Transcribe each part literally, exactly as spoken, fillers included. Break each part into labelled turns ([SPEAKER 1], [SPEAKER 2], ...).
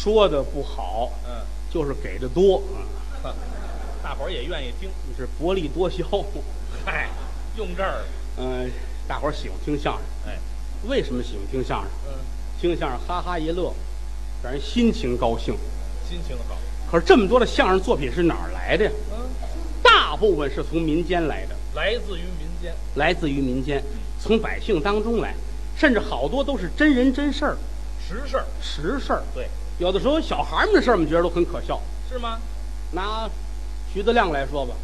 [SPEAKER 1] 说的不好，
[SPEAKER 2] 嗯，
[SPEAKER 1] 就是给的多，
[SPEAKER 2] 呵大伙儿也愿意听。
[SPEAKER 1] 你是薄利多销。
[SPEAKER 2] 嗨，用这儿，
[SPEAKER 1] 嗯，大伙儿喜欢听相声，
[SPEAKER 2] 哎，
[SPEAKER 1] 为什么喜欢听相声？
[SPEAKER 2] 嗯，
[SPEAKER 1] 听相声哈哈一乐，让人心情高兴。
[SPEAKER 2] 心情好。
[SPEAKER 1] 可是这么多的相声作品是哪儿来的呀？
[SPEAKER 2] 嗯，
[SPEAKER 1] 大部分是从民间来的，
[SPEAKER 2] 来自于民间，
[SPEAKER 1] 来自于民间，从百姓当中来，甚至好多都是真人真事儿、
[SPEAKER 2] 实事儿。
[SPEAKER 1] 实事儿。
[SPEAKER 2] 对，
[SPEAKER 1] 有的时候小孩们的事儿，我们觉得都很可笑。
[SPEAKER 2] 是吗？
[SPEAKER 1] 拿徐德亮来说吧，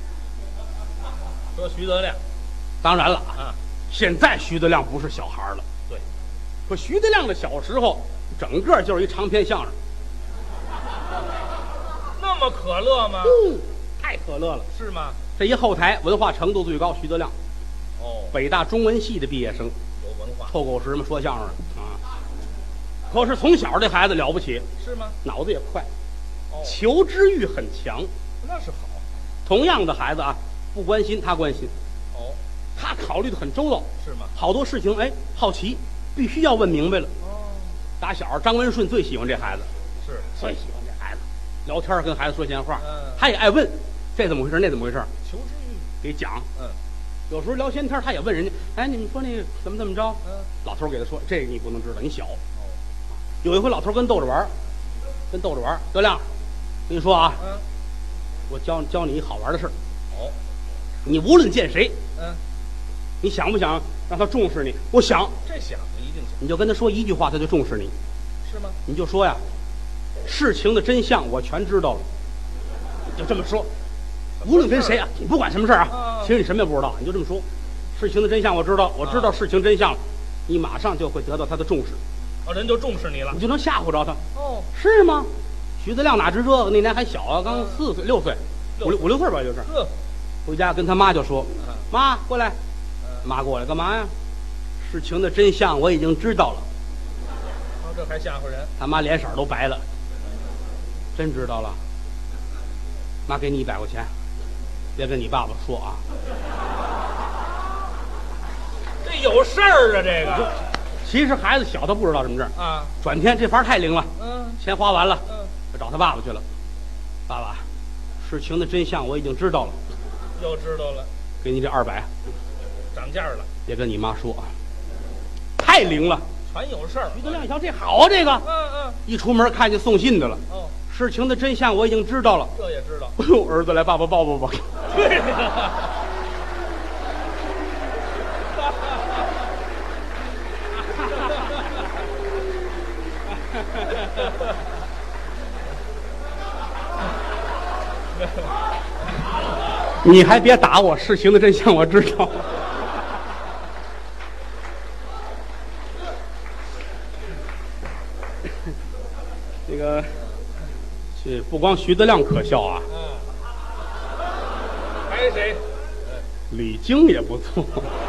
[SPEAKER 2] 说徐德亮
[SPEAKER 1] 当然了，
[SPEAKER 2] 啊，
[SPEAKER 1] 现在徐德亮不是小孩了。
[SPEAKER 2] 对，
[SPEAKER 1] 可徐德亮的小时候，整个就是一长篇相声，
[SPEAKER 2] 那么可乐吗？
[SPEAKER 1] 嗯，太可乐了。
[SPEAKER 2] 是吗？
[SPEAKER 1] 这一后台文化程度最高，徐德亮，
[SPEAKER 2] 哦，
[SPEAKER 1] 北大中文系的毕业生，
[SPEAKER 2] 有文化。
[SPEAKER 1] 臭狗屎嘛，说相声的啊。可是从小这孩子了不起，
[SPEAKER 2] 是吗？
[SPEAKER 1] 脑子也快，
[SPEAKER 2] 哦，
[SPEAKER 1] 求知欲很强。
[SPEAKER 2] 那是好。
[SPEAKER 1] 同样的孩子啊，不关心他关心，
[SPEAKER 2] 哦，
[SPEAKER 1] 他考虑的很周到，
[SPEAKER 2] 是吗？
[SPEAKER 1] 好多事情哎好奇，必须要问明白了。
[SPEAKER 2] 哦，
[SPEAKER 1] 打小张文顺最喜欢这孩子，
[SPEAKER 2] 是。
[SPEAKER 1] 最喜欢这孩子，聊天跟孩子说闲话，
[SPEAKER 2] 嗯，
[SPEAKER 1] 他也爱问，这怎么回事那怎么回事，
[SPEAKER 2] 求知欲。
[SPEAKER 1] 给讲。
[SPEAKER 2] 嗯
[SPEAKER 1] 有时候聊闲天，他也问人家，哎，你们说那个怎么怎么着？
[SPEAKER 2] 嗯，
[SPEAKER 1] 老头给他说，这个你不能知道，你小。
[SPEAKER 2] 哦，
[SPEAKER 1] 有一回老头跟逗着玩儿，跟逗着玩儿，德亮，跟你说啊，
[SPEAKER 2] 嗯，
[SPEAKER 1] 我教教你一好玩的事儿，
[SPEAKER 2] 哦，
[SPEAKER 1] 你无论见谁，
[SPEAKER 2] 嗯，
[SPEAKER 1] 你想不想让他重视你？我想，
[SPEAKER 2] 这想一定想。
[SPEAKER 1] 你就跟他说一句话，他就重视你。
[SPEAKER 2] 是吗？
[SPEAKER 1] 你就说呀，事情的真相我全知道了，你就这么说。无论跟谁啊，你不管什么事儿啊，
[SPEAKER 2] 啊
[SPEAKER 1] 其实你什么也不知道，你就这么说，事情的真相我知道，我知道事情真相了，你马上就会得到他的重视，
[SPEAKER 2] 哦，人就重视你了
[SPEAKER 1] 你。就能吓唬着他，
[SPEAKER 2] 哦，
[SPEAKER 1] 是吗？徐德亮哪知这个？那年还小啊，刚四岁、六岁，
[SPEAKER 2] 六
[SPEAKER 1] 五六五六岁吧，就是。
[SPEAKER 2] 呵，
[SPEAKER 1] 回家跟他妈就说
[SPEAKER 2] 嗯：“
[SPEAKER 1] 妈，过来。”
[SPEAKER 2] 嗯，
[SPEAKER 1] 妈过来干嘛呀？事情的真相我已经知道了。
[SPEAKER 2] 哦，这还吓唬人。
[SPEAKER 1] 他妈脸色都白了，真知道了。妈给你一百块钱，别跟你爸爸说啊。
[SPEAKER 2] 这有事儿啊，这个
[SPEAKER 1] 其实孩子小，他不知道什么事儿。
[SPEAKER 2] 啊，
[SPEAKER 1] 转天这法儿太灵了，
[SPEAKER 2] 嗯
[SPEAKER 1] 钱花完了，
[SPEAKER 2] 嗯，
[SPEAKER 1] 就找他爸爸去了。爸爸，事情的真相我已经知道了，
[SPEAKER 2] 又知道了，
[SPEAKER 1] 给你这二百，
[SPEAKER 2] 涨价了，
[SPEAKER 1] 别跟你妈说啊。太灵了。
[SPEAKER 2] 全有事儿。
[SPEAKER 1] 徐德亮一瞧，这好啊，这个
[SPEAKER 2] 嗯嗯，
[SPEAKER 1] 一出门看见送信的了。
[SPEAKER 2] 哦，
[SPEAKER 1] 事情的真相我已经知道了。
[SPEAKER 2] 这也知道。
[SPEAKER 1] 哎呦，儿子来，爸爸抱抱吧。
[SPEAKER 2] 对呀。
[SPEAKER 1] 你还别打我，事情的真相我知道。这个，这不光徐德亮可笑啊，
[SPEAKER 2] 嗯，还谁？
[SPEAKER 1] 李菁也不错。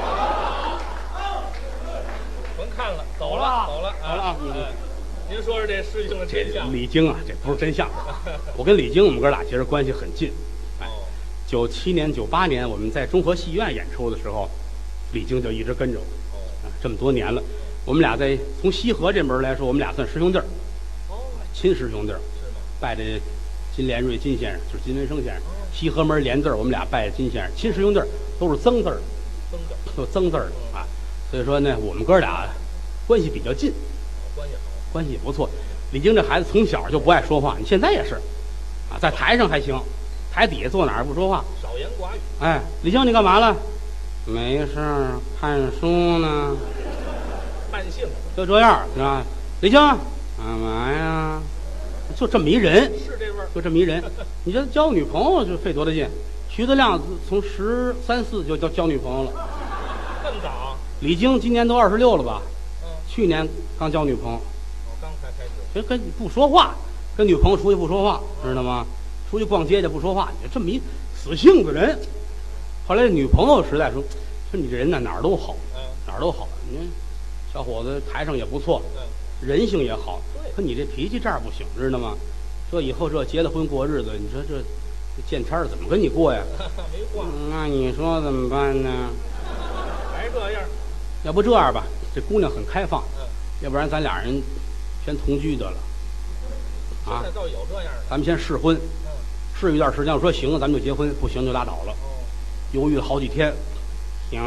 [SPEAKER 2] 甭看了，走了，
[SPEAKER 1] 好
[SPEAKER 2] 走了，
[SPEAKER 1] 好了啊嗯
[SPEAKER 2] 哎，您说说这事情的
[SPEAKER 1] 这
[SPEAKER 2] 真相。
[SPEAKER 1] 李菁啊，这不是真相。我跟李菁，我们哥俩其实关系很近。哎，
[SPEAKER 2] 哦，
[SPEAKER 1] 九七年、九八年我们在中和戏院演出的时候，李菁就一直跟着我。
[SPEAKER 2] 哦，
[SPEAKER 1] 啊，这么多年了，我们俩在从西河这门来说，我们俩算师兄弟儿，
[SPEAKER 2] 哦，
[SPEAKER 1] 亲师兄弟儿。
[SPEAKER 2] 是吗？
[SPEAKER 1] 拜着金连瑞金先生，就是金文生先生。西河门连字儿，我们俩拜着金先生，亲师兄弟儿都是曾字儿，
[SPEAKER 2] 增的，
[SPEAKER 1] 都曾字儿的啊。所以说呢，我们哥俩关系比较近，
[SPEAKER 2] 关系好。
[SPEAKER 1] 关系也不错。李菁这孩子从小就不爱说话，你现在也是，啊，在台上还行，台底下坐哪儿不说话。
[SPEAKER 2] 少言寡语。
[SPEAKER 1] 哎，李菁你干嘛了？没事儿，看书呢。
[SPEAKER 2] 慢性
[SPEAKER 1] 就这样是吧？李菁干嘛呀？就这么一人。
[SPEAKER 2] 是这味儿。
[SPEAKER 1] 就这么一人，你这交女朋友就费多大劲？徐德亮从十三四就交交女朋友了，
[SPEAKER 2] 更早。
[SPEAKER 1] 李菁今年都二十六了吧？
[SPEAKER 2] 嗯，
[SPEAKER 1] 去年刚交女朋友，
[SPEAKER 2] 我刚才开始。
[SPEAKER 1] 这跟你不说话，跟女朋友出去不说话，知道吗？出去逛街去不说话，你这么一死性子人。后来女朋友实在说，说你这人呢哪儿都好，
[SPEAKER 2] 嗯
[SPEAKER 1] 哪儿都好。你看小伙子台上也不错，
[SPEAKER 2] 嗯，
[SPEAKER 1] 人性也好，
[SPEAKER 2] 对
[SPEAKER 1] 可你这脾气这儿不行，知道吗？这以后这结了婚过日子，你说这这见天儿怎么跟你过呀？
[SPEAKER 2] 没话，
[SPEAKER 1] 嗯那你说怎么办呢？
[SPEAKER 2] 还这样。
[SPEAKER 1] 要不这样吧，这姑娘很开放，
[SPEAKER 2] 嗯，
[SPEAKER 1] 要不然咱俩人先同居得了。
[SPEAKER 2] 现在倒有这样的。
[SPEAKER 1] 咱们先试婚，
[SPEAKER 2] 嗯，
[SPEAKER 1] 试一段时间，我说行了，咱们就结婚；不行就拉倒了。
[SPEAKER 2] 哦，
[SPEAKER 1] 犹豫了好几天，行，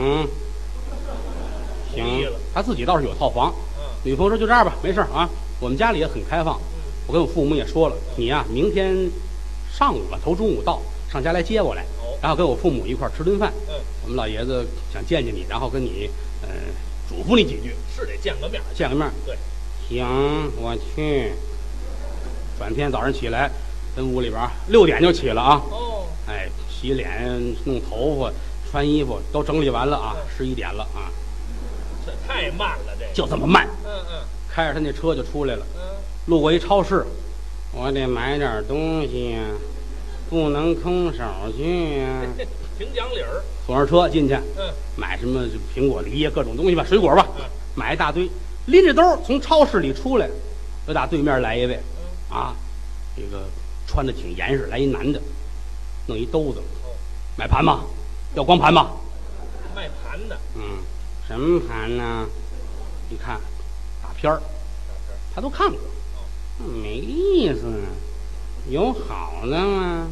[SPEAKER 1] 行
[SPEAKER 2] 同意了，
[SPEAKER 1] 他自己倒是有套房。
[SPEAKER 2] 嗯
[SPEAKER 1] 女朋友说就这样吧，没事儿啊，我们家里也很开放。
[SPEAKER 2] 嗯，
[SPEAKER 1] 我跟我父母也说了，你呀、明天上午吧，头中午到上家来接我来，
[SPEAKER 2] 哦，
[SPEAKER 1] 然后跟我父母一块儿吃顿饭。
[SPEAKER 2] 嗯，
[SPEAKER 1] 我们老爷子想见见你，然后跟你嗯、呃嘱咐你几句，
[SPEAKER 2] 是得见个面儿。
[SPEAKER 1] 见个面儿。
[SPEAKER 2] 对，
[SPEAKER 1] 行，我去。转天早上起来，跟屋里边儿六点就起了啊，
[SPEAKER 2] 哦，
[SPEAKER 1] 哎，洗脸、弄头发、穿衣服都整理完了啊，十一点了啊，
[SPEAKER 2] 这太慢了，这个。
[SPEAKER 1] 就这么慢，
[SPEAKER 2] 嗯嗯
[SPEAKER 1] 开着他那车就出来了。
[SPEAKER 2] 嗯，
[SPEAKER 1] 路过一超市，我得买点东西呀，不能空手去呀。
[SPEAKER 2] 挺讲理儿。
[SPEAKER 1] 坐上车进去，
[SPEAKER 2] 嗯
[SPEAKER 1] 买什么就苹果、梨呀，各种东西吧，水果吧，
[SPEAKER 2] 嗯
[SPEAKER 1] 买一大堆，拎着兜从超市里出来，又打对面来一位，
[SPEAKER 2] 嗯，
[SPEAKER 1] 啊，这个穿的挺严实，来一男的，弄一兜子，
[SPEAKER 2] 哦，
[SPEAKER 1] 买盘吗？要光盘吗？
[SPEAKER 2] 卖盘的。
[SPEAKER 1] 嗯，什么盘呢？一看，大片儿，他都看过，没意思，有好的吗？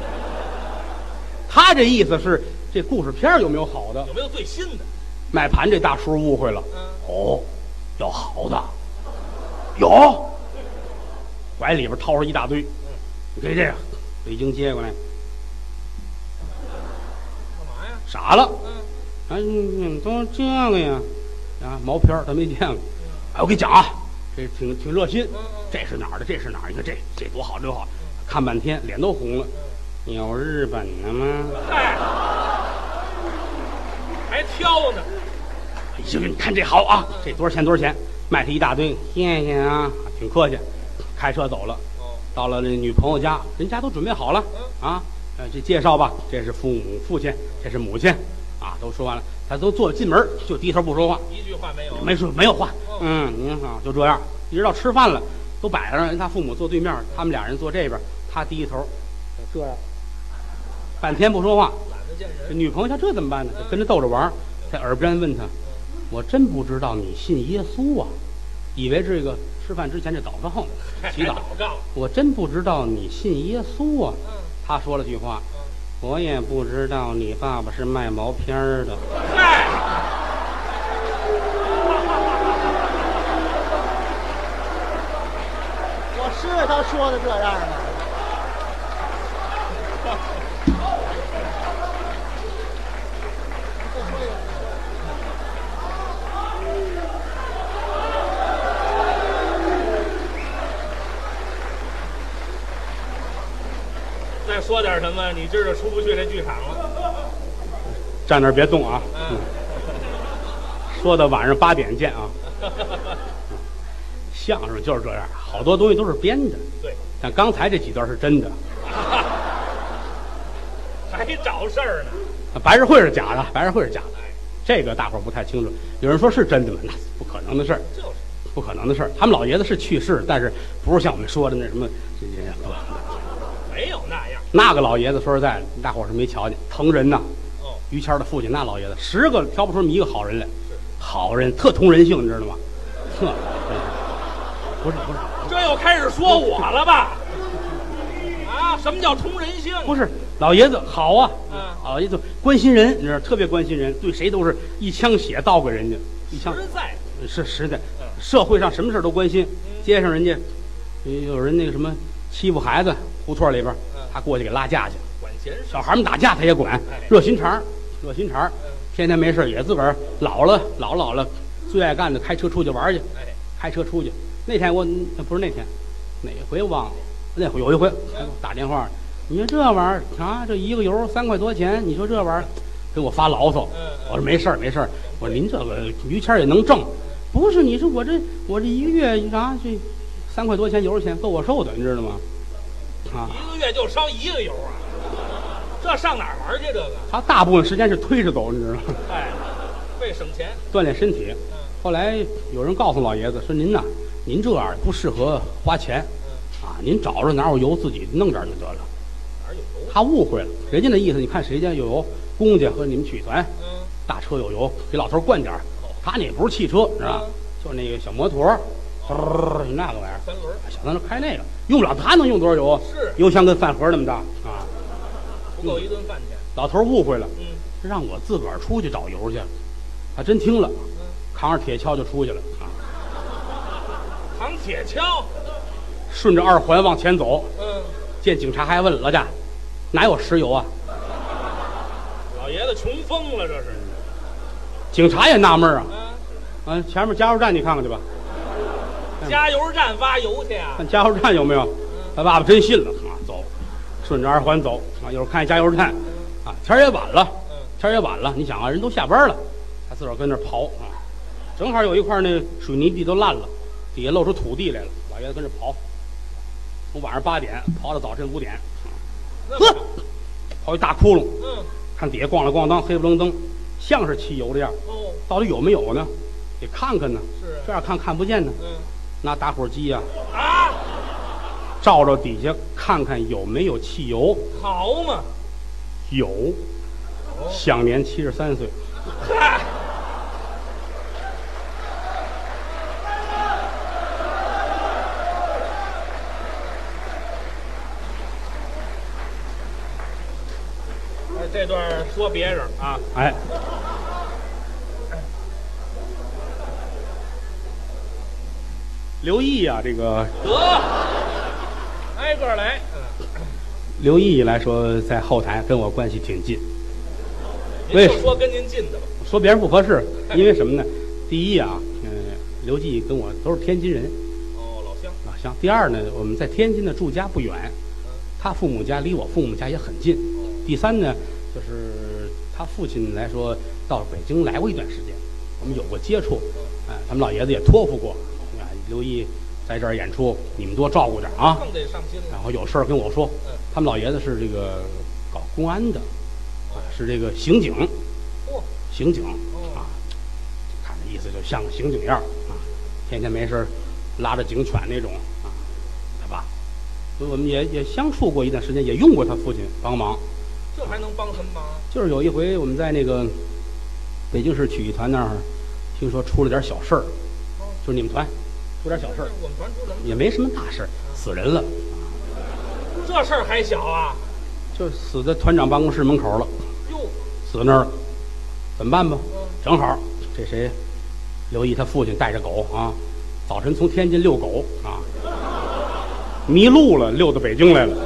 [SPEAKER 1] 他这意思是这故事片儿有没有好的？
[SPEAKER 2] 有没有最新的？
[SPEAKER 1] 卖盘这大叔误会了，
[SPEAKER 2] 嗯，
[SPEAKER 1] 哦，要好的，有，怀里边掏出一大堆，你给这个，北京接过来，
[SPEAKER 2] 干嘛呀？
[SPEAKER 1] 傻了，
[SPEAKER 2] 嗯
[SPEAKER 1] 啊，你们都这个呀？啊，毛片儿他没见过。哎，我跟你讲啊，这挺挺热心。
[SPEAKER 2] 嗯嗯
[SPEAKER 1] 这是哪儿的？这是哪儿？你看这这多好，多好！看半天，脸都红了。有日本的吗？
[SPEAKER 2] 嗨，还挑呢。
[SPEAKER 1] 哎呀，你看这好啊，这多少钱？多少钱？卖他一大堆，谢谢啊，挺客气。开车走了，
[SPEAKER 2] 哦，
[SPEAKER 1] 到了那女朋友家，人家都准备好了啊。呃，这介绍吧，这是父母、父亲，这是母亲，啊，都说完了，他都坐进门就低头不说话。
[SPEAKER 2] 一句话没有。
[SPEAKER 1] 没说没有话，嗯，您好，就这样，一直到吃饭了，都摆上，人他父母坐对面，他们俩人坐这边，他低头，就这样，半天不说话。
[SPEAKER 2] 懒得见人。
[SPEAKER 1] 这女朋友说这怎么办呢？就跟着逗着玩，在耳边问他：“我真不知道你信耶稣啊，以为这个吃饭之前这祷告呢，祈祷。
[SPEAKER 2] 还祷告。
[SPEAKER 1] 我真不知道你信耶稣啊。”
[SPEAKER 2] 嗯
[SPEAKER 1] 他说了句话
[SPEAKER 2] 嗯：“
[SPEAKER 1] 我也不知道你爸爸是卖毛片儿的。”
[SPEAKER 2] 嗨，
[SPEAKER 3] 我是他说的这样吗？
[SPEAKER 2] 再说点什么？你今儿就出不去这剧场了。
[SPEAKER 1] 站那儿别动啊！
[SPEAKER 2] 嗯，
[SPEAKER 1] 说到晚上八点见啊！相声就是这样，好多东西都是编的。
[SPEAKER 2] 对，
[SPEAKER 1] 像刚才这几段是真的，
[SPEAKER 2] 还找事儿呢。
[SPEAKER 1] 白日会是假的，白日会是假的。
[SPEAKER 2] 哎，
[SPEAKER 1] 这个大伙儿不太清楚。有人说是真的吗？那不可能的事儿，
[SPEAKER 2] 就是
[SPEAKER 1] 不可能的事儿。他们老爷子是去世，但是不是像我们说的那什么，这这不
[SPEAKER 2] 没有那样。
[SPEAKER 1] 那个老爷子说实在的，大伙儿是没瞧见，疼人呐。
[SPEAKER 2] 哦，
[SPEAKER 1] 于谦儿的父亲那老爷子，十个挑不出这么一个好人来，好人特通人性，你知道吗？特，不是不是
[SPEAKER 2] 这又开始说我了吧？啊，什么叫通人性？
[SPEAKER 1] 不是，老爷子好啊，
[SPEAKER 2] 嗯
[SPEAKER 1] 老爷子关心人，你知道，特别关心人，对谁都是一枪血倒给人家，一枪
[SPEAKER 2] 实在。
[SPEAKER 1] 是实在
[SPEAKER 2] 嗯，
[SPEAKER 1] 社会上什么事儿都关心。
[SPEAKER 2] 嗯
[SPEAKER 1] 街上人家有人那个什么欺负孩子，胡同里边
[SPEAKER 2] 嗯
[SPEAKER 1] 他过去给拉架去，
[SPEAKER 2] 管闲事。
[SPEAKER 1] 小孩们打架他也管
[SPEAKER 2] 哎，
[SPEAKER 1] 热心肠儿，热心肠儿
[SPEAKER 2] 嗯，
[SPEAKER 1] 天天没事儿也自个儿老了老了老了，最爱干的开车出去玩去，
[SPEAKER 2] 哎，
[SPEAKER 1] 开车出去。那天我呃不是那天，哪回我忘了，那回有一回还给我打电话，你说这玩意儿啊，这一个油三块多钱，你说这玩意儿给我发牢骚。
[SPEAKER 2] 嗯嗯
[SPEAKER 1] 我说没事儿没事儿，我说您这个于谦儿也能挣，不是？你说我这我这一个月啊这三块多钱油钱够我受的，你知道吗？啊，
[SPEAKER 2] 一个月就烧一个油啊，这上哪儿玩去？这个，
[SPEAKER 1] 他大部分时间是推着走，你知道吗？
[SPEAKER 2] 哎，为省钱。
[SPEAKER 1] 锻炼身体。
[SPEAKER 2] 嗯
[SPEAKER 1] 后来有人告诉老爷子说：“您呐，您这样不适合花钱
[SPEAKER 2] 嗯，
[SPEAKER 1] 啊，您找着哪有油自己弄点儿就得了。
[SPEAKER 2] 哪儿有”油？
[SPEAKER 1] 他误会了，人家的意思，你看谁家有油，公家和你们曲团
[SPEAKER 2] 嗯，
[SPEAKER 1] 大车有油，给老头儿灌点儿。他那也不是汽车，是吧？
[SPEAKER 2] 嗯
[SPEAKER 1] 就那个小摩托儿， 嗖那个玩意儿，
[SPEAKER 2] 三轮儿
[SPEAKER 1] 小三轮开那个用不了，它能用多少油？
[SPEAKER 2] 是
[SPEAKER 1] 油箱跟饭盒那么大啊！
[SPEAKER 2] 不够一顿饭钱。
[SPEAKER 1] 老头误会了，
[SPEAKER 2] 嗯，
[SPEAKER 1] 让我自个儿出去找油去，他真听了，
[SPEAKER 2] 嗯
[SPEAKER 1] 扛着铁锹就出去了啊，
[SPEAKER 2] 扛铁锹。
[SPEAKER 1] 顺着二环往前走，
[SPEAKER 2] 嗯，
[SPEAKER 1] 见警察还问老家哪有石油啊？
[SPEAKER 2] 老爷子穷疯了，这是。
[SPEAKER 1] 警察也纳闷啊，
[SPEAKER 2] 嗯，
[SPEAKER 1] 啊，前面加油站你看看去吧，
[SPEAKER 2] 加油站挖油去啊。
[SPEAKER 1] 看加油站有没有？他爸爸真信了啊，走，顺着二环走啊，一会儿看加油站，啊，天儿也晚了，
[SPEAKER 2] 嗯，
[SPEAKER 1] 天儿也晚了，你想啊，人都下班了，他自个儿跟那儿刨啊，正好有一块那水泥地都烂了，底下露出土地来了，老爷子跟着刨，从晚上八点刨到早晨五点，
[SPEAKER 2] 那
[SPEAKER 1] 呵，刨一大窟窿，
[SPEAKER 2] 嗯，
[SPEAKER 1] 看底下咣啷咣当，黑不楞登，像是汽油的样儿，
[SPEAKER 2] 哦，
[SPEAKER 1] 到底有没有呢？得看看呢，
[SPEAKER 2] 是
[SPEAKER 1] 这样看看不见呢，
[SPEAKER 2] 嗯
[SPEAKER 1] 拿打火机呀、
[SPEAKER 2] 啊，
[SPEAKER 1] 照着底下看看有没有汽油，
[SPEAKER 2] 好嘛。
[SPEAKER 1] 有，
[SPEAKER 2] 哦，
[SPEAKER 1] 享年七十三岁。
[SPEAKER 2] 嗨，哎，这段说别人啊，
[SPEAKER 1] 哎，刘毅啊，这个
[SPEAKER 2] 得挨个来。嗯，
[SPEAKER 1] 刘毅来说，在后台跟我关系挺近。
[SPEAKER 2] 您就说跟您近的吧。
[SPEAKER 1] 说别人不合适，因为什么呢？第一啊，嗯、刘季跟我都是天津人，
[SPEAKER 2] 哦，老乡。
[SPEAKER 1] 老乡。第二呢，我们在天津呢住家不远，
[SPEAKER 2] 嗯，
[SPEAKER 1] 他父母家离我父母家也很近。第三呢，就是他父亲来说到北京来过一段时间，我们有过接触，哎，他们老爷子也托付过，啊，刘毅在这儿演出，你们多照顾点啊。
[SPEAKER 2] 更得上心了。
[SPEAKER 1] 然后有事儿跟我说，
[SPEAKER 2] 嗯，
[SPEAKER 1] 他们老爷子是这个搞公安的，啊，是这个刑警，
[SPEAKER 2] 嚯，
[SPEAKER 1] 刑警
[SPEAKER 2] 哦
[SPEAKER 1] 啊，看这意思就像个刑警样儿啊，天天没事儿拉着警犬那种啊，他爸，所以我们也也相处过一段时间，也用过他父亲帮忙。
[SPEAKER 2] 这还能帮什么忙啊？
[SPEAKER 1] 就是有一回我们在那个北京市曲艺团那儿，听说出了点小事儿，
[SPEAKER 2] 哦，
[SPEAKER 1] 就是你们团出点小事儿，
[SPEAKER 2] 我们团出什么？
[SPEAKER 1] 也没什么大事儿，死人了，
[SPEAKER 2] 这事儿还小啊？
[SPEAKER 1] 就死在团长办公室门口了，
[SPEAKER 2] 哟，
[SPEAKER 1] 死那儿了，怎么办吧？
[SPEAKER 2] 嗯，
[SPEAKER 1] 正好这谁，刘毅他父亲带着狗啊，早晨从天津遛狗啊，迷路了，溜到北京来了。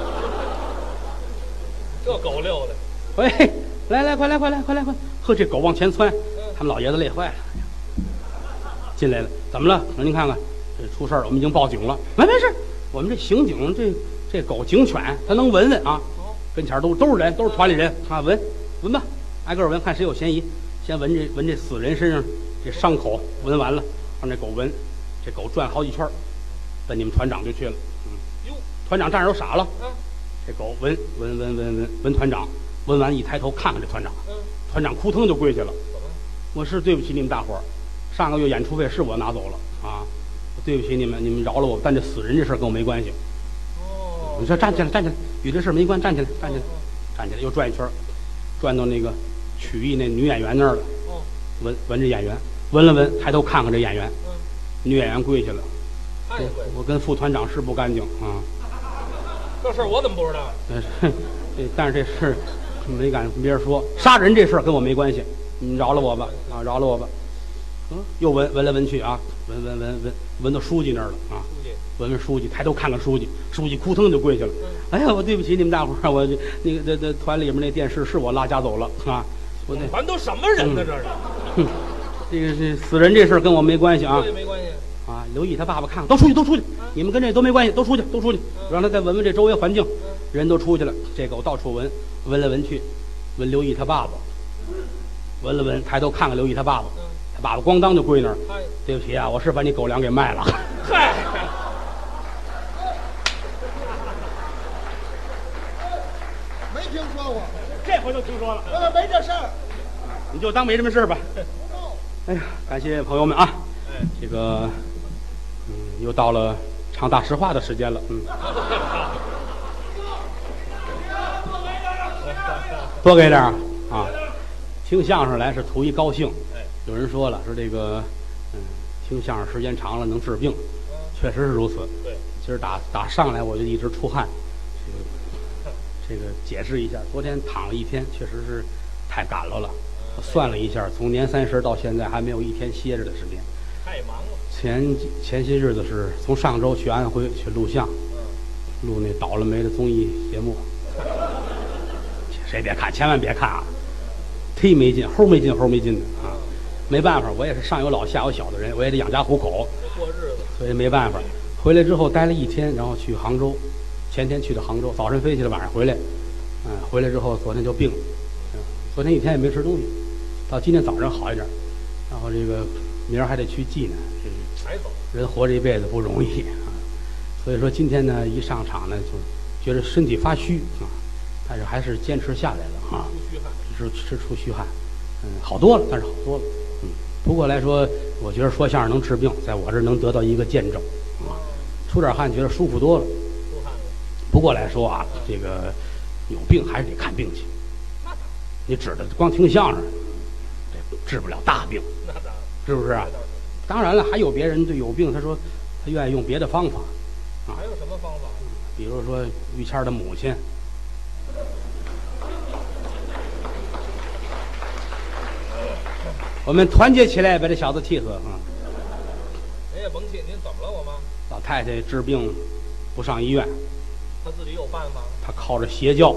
[SPEAKER 2] 这狗溜的。
[SPEAKER 1] 喂，来来，快来快来快来快！呵，这狗往前窜，他们老爷子累坏了，进来了，怎么了？说您看看，这出事儿了，我们已经报警了。没没事，我们这刑警这这狗警犬，它能闻闻啊，
[SPEAKER 2] 哦，
[SPEAKER 1] 跟前儿都都是人，都是团里人啊，闻闻吧，挨个闻，看谁有嫌疑，先闻这闻这死人身上这伤口，闻完了让这狗闻，这狗转好几圈儿，奔你们团长就去了。嗯，
[SPEAKER 2] 哟，
[SPEAKER 1] 团长站着都傻了，
[SPEAKER 2] 啊，
[SPEAKER 1] 这狗闻闻闻闻闻闻团长，闻完一抬头看看这团长，
[SPEAKER 2] 嗯，
[SPEAKER 1] 团长扑腾就跪下了。
[SPEAKER 2] 怎么？
[SPEAKER 1] 我是对不起你们大伙儿，上个月演出费是我拿走了啊，我对不起你们，你们饶了我，但这死人这事儿跟我没关系。
[SPEAKER 2] 哦，
[SPEAKER 1] 你说站起来，站起来，与这事儿没关，站起来，站起来，
[SPEAKER 2] 哦
[SPEAKER 1] 站起来，又转一圈儿，转到那个曲艺那女演员那儿了，
[SPEAKER 2] 哦，
[SPEAKER 1] 闻闻这演员，闻了闻，抬头看看这演员，
[SPEAKER 2] 嗯，
[SPEAKER 1] 女演员跪下了。
[SPEAKER 2] 他也会。
[SPEAKER 1] 我跟副团长是不干净啊，
[SPEAKER 2] 这事儿我怎么不知道？
[SPEAKER 1] 但是这但是这事儿没敢跟别人说，杀人这事儿跟我没关系，你们饶了我吧啊，饶了我吧。嗯，又闻闻来闻去啊，闻闻闻闻闻到书记那儿了啊，
[SPEAKER 2] 书记，
[SPEAKER 1] 闻闻书记，抬头看看书记，书记扑腾就跪下了。哎呀，我对不起你们大伙儿，我这那个这这团里面那电视是我拉家走了啊，我那
[SPEAKER 2] 团都什么人呢？这是，
[SPEAKER 1] 哼，这个是死人这事儿跟我没关系啊
[SPEAKER 2] 这也没关系。
[SPEAKER 1] 啊！刘毅他爸爸看看，都出去都出去，你们跟这都没关系，都出去都出去，让他再闻闻这周围环境。人都出去了，这狗到处闻，闻来闻去，闻刘毅他爸爸，闻了闻，抬头看看刘毅他爸爸，他爸爸咣当就跪那儿，
[SPEAKER 2] 哎，
[SPEAKER 1] 对不起啊，我是把你狗粮给卖了。
[SPEAKER 2] 嗨，
[SPEAKER 3] 没听说过，
[SPEAKER 1] 这回就听说了，
[SPEAKER 3] 呃，没这事儿。
[SPEAKER 1] 你就当没什么事儿吧。哎呀，感谢朋友们啊，
[SPEAKER 2] 哎，
[SPEAKER 1] 这个嗯，又到了唱大实话的时间了，嗯，多给点儿啊！听相声来是图一高兴。有人说了，说这个嗯，听相声时间长了能治病， 确实是如此。
[SPEAKER 2] 对，
[SPEAKER 1] 今儿打打上来我就一直出汗，这个这个解释一下，昨天躺了一天，确实是太赶了了。我算了一下，从年三十到现在还没有一天歇着的时间。
[SPEAKER 2] 太忙了。
[SPEAKER 1] 前前些日子是从上周去安徽去录像，录那倒了霉的综艺节目，谁别看，千万别看啊，忒没劲，齁没劲，齁没劲的啊！没办法，我也是上有老下有小的人，我也得养家糊口，
[SPEAKER 2] 过日子，
[SPEAKER 1] 所以没办法。回来之后待了一天，然后去杭州，前天去的杭州，早晨飞去了，晚上回来，嗯，回来之后昨天就病了，嗯，昨天一天也没吃东西，到今天早上好一点，然后这个明儿还得去济南，这
[SPEAKER 2] 还走。
[SPEAKER 1] 人活这一辈子不容易啊，所以说今天呢一上场呢就觉得身体发虚啊，但是还是坚持下来了啊，
[SPEAKER 2] 出虚汗，
[SPEAKER 1] 是是出虚汗，嗯，好多了，但是好多了，嗯，不过来说，我觉得说相声能治病，在我这儿能得到一个见证啊，出点汗觉得舒服多了。
[SPEAKER 2] 出汗了。
[SPEAKER 1] 不过来说啊，这个有病还是得看病去，你指着光听相声，这治不了大病，
[SPEAKER 2] 那当然，
[SPEAKER 1] 是不是啊？当然了，还有别人对有病，他说他愿意用别的方法，啊，
[SPEAKER 2] 还有什么方法？
[SPEAKER 1] 比如说于谦的母亲，我们团结起来把这小子气死啊！
[SPEAKER 2] 您也甭气，您怎么了，我妈？
[SPEAKER 1] 老太太治病不上医院，
[SPEAKER 2] 她自己有办法。
[SPEAKER 1] 她靠着邪教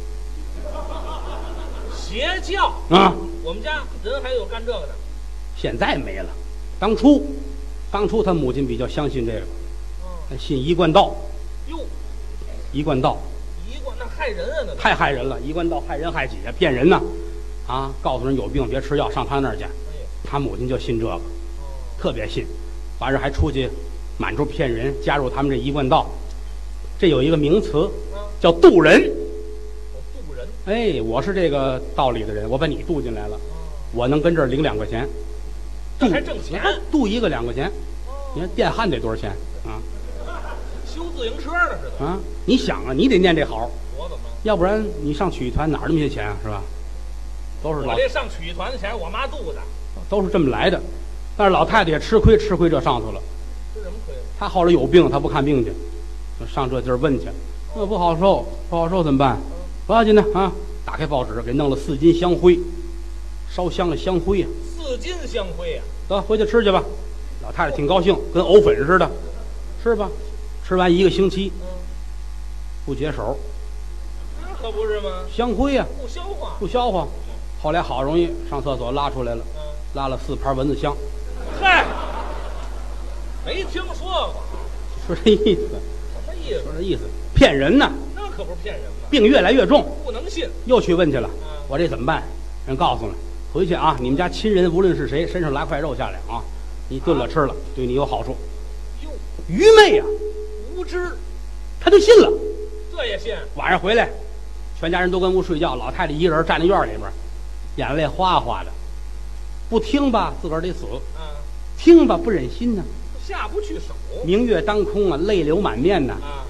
[SPEAKER 2] 邪教
[SPEAKER 1] 啊！
[SPEAKER 2] 我们家人还有干这个的，
[SPEAKER 1] 现在没了，当初当初他母亲比较相信这个，
[SPEAKER 2] 嗯，
[SPEAKER 1] 他信一贯道，
[SPEAKER 2] 哟，
[SPEAKER 1] 一贯道
[SPEAKER 2] 一贯那害人啊，那
[SPEAKER 1] 太害人了，一贯道害人害己啊，骗人呐，啊，告诉人有病别吃药，上他那儿去。
[SPEAKER 2] 哎呀，
[SPEAKER 1] 他母亲就信这个，
[SPEAKER 2] 哦，
[SPEAKER 1] 特别信，完事还出去满处骗人，加入他们这一贯道。这有一个名词
[SPEAKER 2] 啊，
[SPEAKER 1] 叫渡人。
[SPEAKER 2] 我渡人，
[SPEAKER 1] 哎，我是这个道里的人，我把你渡进来了，
[SPEAKER 2] 哦，
[SPEAKER 1] 我能跟这儿领两块钱，
[SPEAKER 2] 这还挣钱。
[SPEAKER 1] 渡一个两块钱。
[SPEAKER 2] 哦，
[SPEAKER 1] 你看电焊得多少钱啊？
[SPEAKER 2] 修自行车的似的。
[SPEAKER 1] 啊，你想啊，你得念这好，
[SPEAKER 2] 我怎么了？
[SPEAKER 1] 要不然你上曲艺团哪儿那么些钱啊？是吧？都是老
[SPEAKER 2] 我这上曲艺团的钱，我妈渡的。
[SPEAKER 1] 都是这么来的。但是老太太也吃亏，吃亏这上头了。
[SPEAKER 2] 吃什么亏了？
[SPEAKER 1] 她后来有病，她不看病去，就上这地儿问去。那不好受，不好受怎么办？不要紧的啊！打开报纸，给弄了四斤香灰，烧香的香灰呀、
[SPEAKER 2] 四斤香灰呀、
[SPEAKER 1] 得回去吃去吧。老太太挺高兴，跟藕粉似的，吃吧。吃完一个星期
[SPEAKER 2] 嗯，
[SPEAKER 1] 不解手，
[SPEAKER 2] 那可不是吗？
[SPEAKER 1] 香灰呀、
[SPEAKER 2] 不消化。
[SPEAKER 1] 不消化。后来好容易上厕所拉出来了，
[SPEAKER 2] 嗯，
[SPEAKER 1] 拉了四盘蚊子香，
[SPEAKER 2] 嗨，没听说过，
[SPEAKER 1] 说这意思，
[SPEAKER 2] 什么意思
[SPEAKER 1] 说？这意思，骗人呢。
[SPEAKER 2] 那可不是骗人吗？
[SPEAKER 1] 病越来越重，
[SPEAKER 2] 不能信。
[SPEAKER 1] 又去问去了，
[SPEAKER 2] 嗯，
[SPEAKER 1] 我这怎么办？人告诉了，回去啊，你们家亲人无论是谁，身上拉块肉下来啊，你炖了吃了，对你有好处。
[SPEAKER 2] 哟，
[SPEAKER 1] 愚昧呀、
[SPEAKER 2] 无知，
[SPEAKER 1] 他就信了。
[SPEAKER 2] 这也信？
[SPEAKER 1] 晚上回来，全家人都跟屋睡觉，老太太一个人站在院里边，眼泪哗哗的，不听吧，自个儿得死；
[SPEAKER 2] 啊，
[SPEAKER 1] 听吧，不忍心呢。
[SPEAKER 2] 下不去手。
[SPEAKER 1] 明月当空啊，泪流满面呐。
[SPEAKER 2] 啊，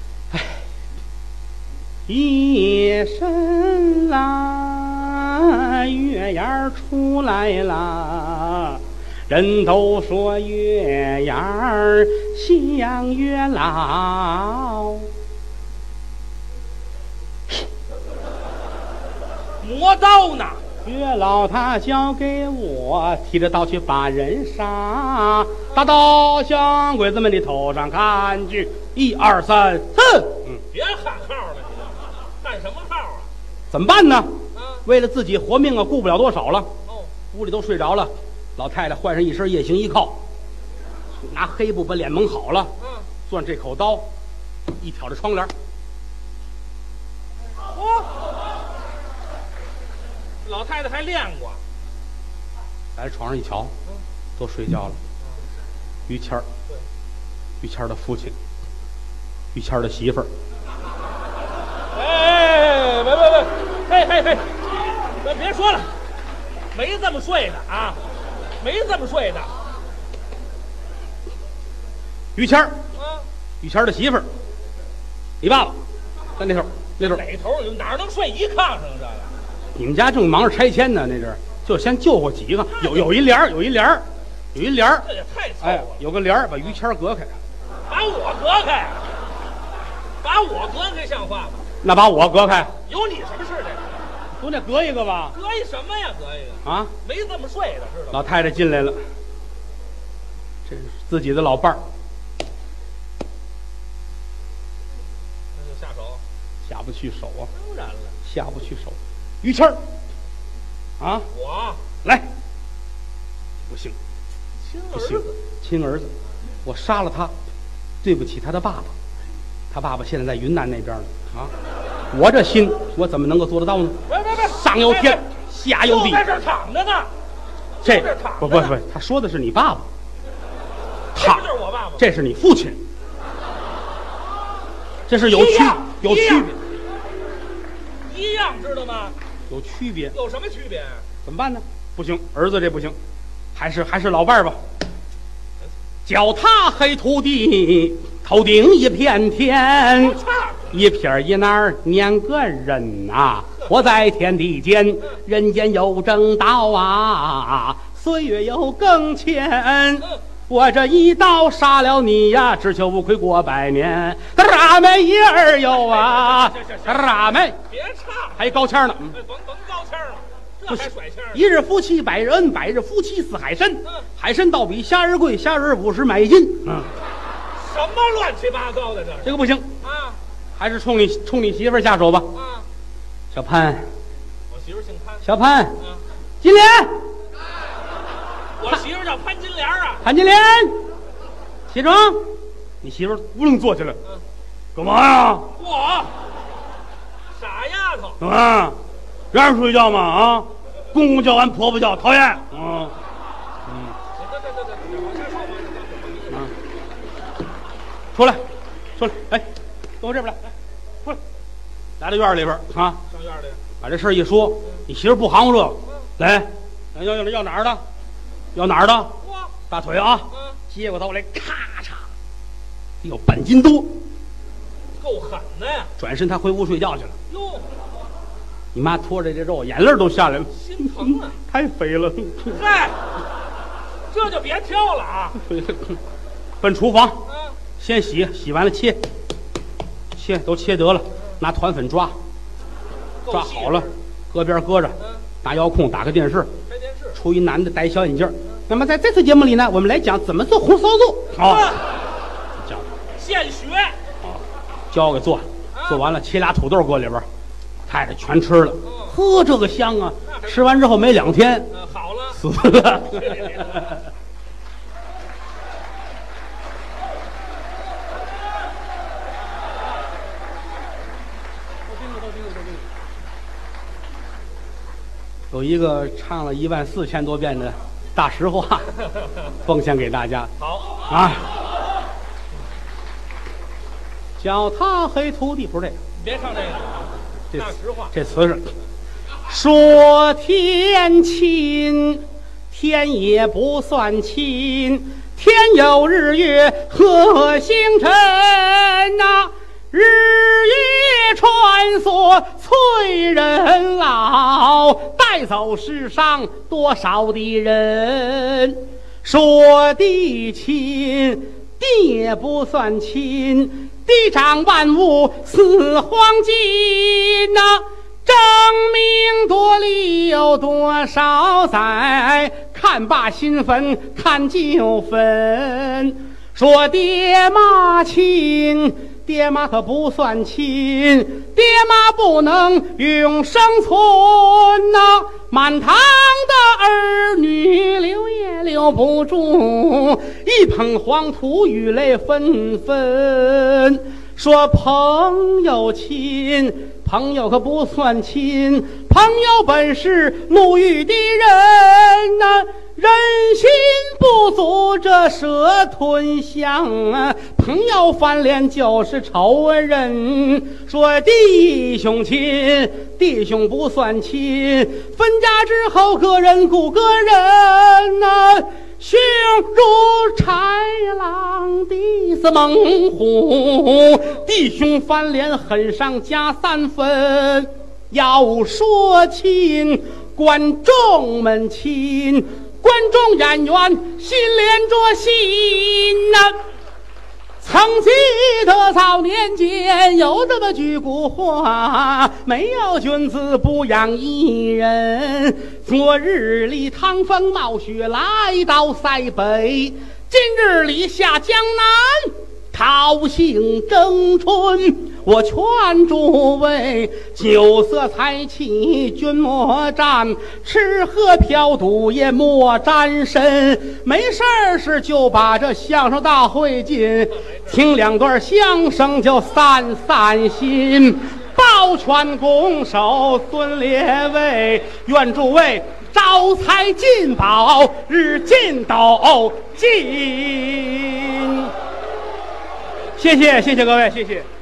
[SPEAKER 1] 夜深啦，月牙儿出来啦，人都说月牙儿像月老。
[SPEAKER 2] 磨刀呢？
[SPEAKER 1] 月老他交给我，提着刀去把人杀，大刀向鬼子们的头上砍去，一二三，哼！嗯，
[SPEAKER 2] 别喊号了，你这喊什么号啊？
[SPEAKER 1] 怎么办呢？
[SPEAKER 2] 啊，
[SPEAKER 1] 为了自己活命啊，顾不了多少了。
[SPEAKER 2] 哦，
[SPEAKER 1] 屋里都睡着了，老太太换上一身夜行衣靠，拿黑布把脸蒙好了，
[SPEAKER 2] 嗯，
[SPEAKER 1] 攥这口刀，一挑着窗帘，
[SPEAKER 2] 哦，老太太还练过。
[SPEAKER 1] 来床上一瞧，
[SPEAKER 2] 嗯，
[SPEAKER 1] 都睡觉了。于谦儿，
[SPEAKER 2] 对，
[SPEAKER 1] 于谦儿的父亲，于谦儿的媳妇儿，
[SPEAKER 2] 哎，别别别，嘿嘿嘿，别别说了，没这么睡的啊，没这么睡的。
[SPEAKER 1] 于谦儿，
[SPEAKER 2] 啊，
[SPEAKER 1] 于谦儿的媳妇儿，你爸爸在那头，那头。
[SPEAKER 2] 哪头哪能睡一炕上这个？
[SPEAKER 1] 你们家正忙着拆迁呢，那阵儿就先救活几个，有有一帘儿，有一帘儿，有一帘儿，
[SPEAKER 2] 这也太凑
[SPEAKER 1] 哎
[SPEAKER 2] 合了。，
[SPEAKER 1] 有个帘儿把于谦儿隔开，
[SPEAKER 2] 把我隔开，把我隔开像话吗？
[SPEAKER 1] 那把我隔开，
[SPEAKER 2] 有你什么事这？
[SPEAKER 1] 总得隔一个吧？
[SPEAKER 2] 隔一什么呀？隔一个
[SPEAKER 1] 啊，
[SPEAKER 2] 没这么睡的，知道吗？
[SPEAKER 1] 老太太进来了，这是自己的老伴儿，
[SPEAKER 2] 那就下手。
[SPEAKER 1] 下不去手啊，
[SPEAKER 2] 当然了，
[SPEAKER 1] 下不去手。于谦儿，啊，
[SPEAKER 2] 我
[SPEAKER 1] 来，不行，
[SPEAKER 2] 亲
[SPEAKER 1] 不行
[SPEAKER 2] 儿子，，
[SPEAKER 1] 亲儿子，我杀了他，对不起他的爸爸，他爸爸现在在云南那边呢啊，我这心我怎么能够做得到呢？
[SPEAKER 2] 别别别，
[SPEAKER 1] 上有天，下有地，
[SPEAKER 2] 就在这儿躺着呢。
[SPEAKER 1] 这
[SPEAKER 2] 就在这儿躺着
[SPEAKER 1] 不不不，他说的是你爸爸，他
[SPEAKER 2] 这不就是我爸爸吗？
[SPEAKER 1] 这是你父亲，这是有区
[SPEAKER 2] 一样
[SPEAKER 1] 有区
[SPEAKER 2] 一样
[SPEAKER 1] 别，
[SPEAKER 2] 一样，知道吗？
[SPEAKER 1] 有区别，
[SPEAKER 2] 有什么区别？
[SPEAKER 1] 怎么办呢？不行，儿子这不行，还是还是老伴儿吧。脚踏黑土地，头顶一片天，
[SPEAKER 2] 差
[SPEAKER 1] 一片一那儿撵个人呐、啊！活在天地间，人间有正道啊，岁月有更迁。我这一刀杀了你呀，只求无愧过百年。大妹一儿有啊，大妹
[SPEAKER 2] 别唱，
[SPEAKER 1] 还高腔呢。嗯
[SPEAKER 2] 哎，甭甭高腔了，这还甩腔呢？
[SPEAKER 1] 一日夫妻百日恩，百日夫妻似海参。
[SPEAKER 2] 嗯
[SPEAKER 1] 海参倒比虾仁贵，虾仁五十买一斤。嗯，
[SPEAKER 2] 什么乱七八糟的这是
[SPEAKER 1] 这个不行，
[SPEAKER 2] 啊
[SPEAKER 1] 还是冲你冲你媳妇儿下手吧。
[SPEAKER 2] 啊！
[SPEAKER 1] 小潘，
[SPEAKER 2] 我媳妇姓潘，
[SPEAKER 1] 小潘，
[SPEAKER 2] 啊，
[SPEAKER 1] 金莲，
[SPEAKER 2] 我媳妇叫潘金莲啊。
[SPEAKER 1] 潘金莲，起床。你媳妇儿不能坐起来，
[SPEAKER 2] 嗯，
[SPEAKER 1] 干嘛呀？
[SPEAKER 2] 我傻丫头，
[SPEAKER 1] 干嘛？让人睡觉吗？啊，公公叫完婆婆叫，讨厌。嗯
[SPEAKER 2] 对对对对对，往下说，往下说。
[SPEAKER 1] 嗯，出来，出来，哎，到我这边来，来，出来，来到院里边啊。
[SPEAKER 2] 上院里，
[SPEAKER 1] 把这事儿一说，你媳妇不含糊这个，来，要要要哪儿的？要哪儿的？
[SPEAKER 2] 我
[SPEAKER 1] 大腿啊！
[SPEAKER 2] 嗯，
[SPEAKER 1] 接过刀来，咔嚓，得有半斤多。
[SPEAKER 2] 够狠的呀！
[SPEAKER 1] 转身他回屋睡觉去了。
[SPEAKER 2] 哟，
[SPEAKER 1] 你妈拖着这肉，眼泪都下来了，
[SPEAKER 2] 心疼啊！
[SPEAKER 1] 太肥了，
[SPEAKER 2] 嗨，这就别挑了啊！
[SPEAKER 1] 肥了。奔厨房，
[SPEAKER 2] 啊，
[SPEAKER 1] 先洗，洗完了切，切都切得了，拿团粉抓，
[SPEAKER 2] 够细
[SPEAKER 1] 抓好了，搁边搁着，
[SPEAKER 2] 嗯，
[SPEAKER 1] 拿遥控打开电视。
[SPEAKER 2] 开电视。
[SPEAKER 1] 出一男的戴小眼镜儿。那么在这次节目里呢，我们来讲怎么做红烧肉。好、
[SPEAKER 2] 啊，
[SPEAKER 1] 教
[SPEAKER 2] 现学。
[SPEAKER 1] 教给做，做完了切俩土豆搁里边儿，太太全吃了。呵，这个香啊！吃完之后没两天
[SPEAKER 2] 嗯，好了。
[SPEAKER 1] 死了。有一个唱了一万四千多遍的大实话，奉献给大家
[SPEAKER 2] 好，
[SPEAKER 1] 啊！脚踏黑土地，不是这个，
[SPEAKER 2] 你别唱这个啊，
[SPEAKER 1] 这
[SPEAKER 2] 大实话。
[SPEAKER 1] 这词是说天亲，天也不算亲，天有日月和星辰呐、日月穿梭催人老，带走世上多少的人。说地亲，地也不算亲，地长万物似黄金呐、争名夺利有多少载？看罢新坟看旧坟。说爹妈亲，爹妈可不算亲，爹妈不能永生存呐、满堂的儿女留也留不住，一捧黄土雨泪纷纷。说朋友亲，朋友可不算亲，朋友本是路遇的人呐、人心不足这蛇吞象啊，朋友翻脸就是仇人。说弟兄亲，弟兄不算亲，分家之后个人顾个人呐、兄如豺狼，弟似猛虎，弟兄翻脸狠上加三分。要说亲，观众们亲，观众演员心连着心呐、 曾记得早年间有这么句古话，没有君子不养艺人。昨日里趟风冒雪来到塞北，今日里下江南讨杏争春。我劝诸位酒色财气君莫沾，吃喝嫖赌也莫沾身。没事儿时就把这相声大会进，听两段相声就散散心。抱拳拱手尊列位，愿诸位招财进宝，日进斗金。谢谢谢谢各位，谢谢。